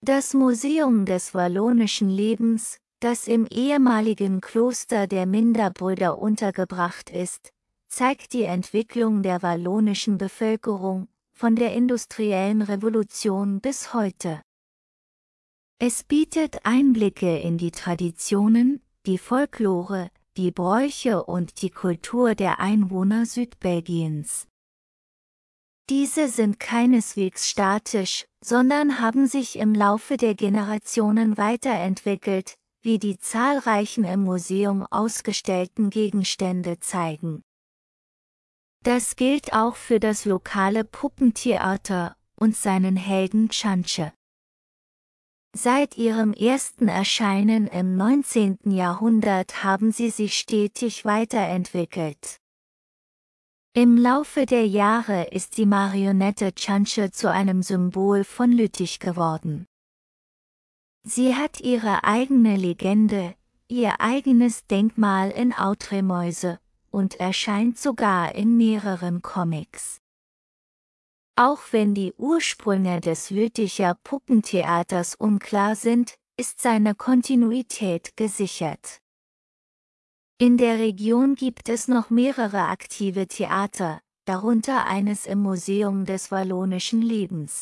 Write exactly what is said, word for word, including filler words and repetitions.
Das Museum des Wallonischen Lebens, das im ehemaligen Kloster der Minderbrüder untergebracht ist, zeigt die Entwicklung der wallonischen Bevölkerung, von der industriellen Revolution bis heute. Es bietet Einblicke in die Traditionen, die Folklore, die Bräuche und die Kultur der Einwohner Südbelgiens. Diese sind keineswegs statisch, sondern haben sich im Laufe der Generationen weiterentwickelt, wie die zahlreichen im Museum ausgestellten Gegenstände zeigen. Das gilt auch für das lokale Puppentheater und seinen Helden Tschantche. Seit ihrem ersten Erscheinen im neunzehnten Jahrhundert haben sie sich stetig weiterentwickelt. Im Laufe der Jahre ist die Marionette Tschantche zu einem Symbol von Lüttich geworden. Sie hat ihre eigene Legende, ihr eigenes Denkmal in Outremeuse und erscheint sogar in mehreren Comics. Auch wenn die Ursprünge des Lütticher Puppentheaters unklar sind, ist seine Kontinuität gesichert. In der Region gibt es noch mehrere aktive Theater, darunter eines im Museum des Wallonischen Lebens.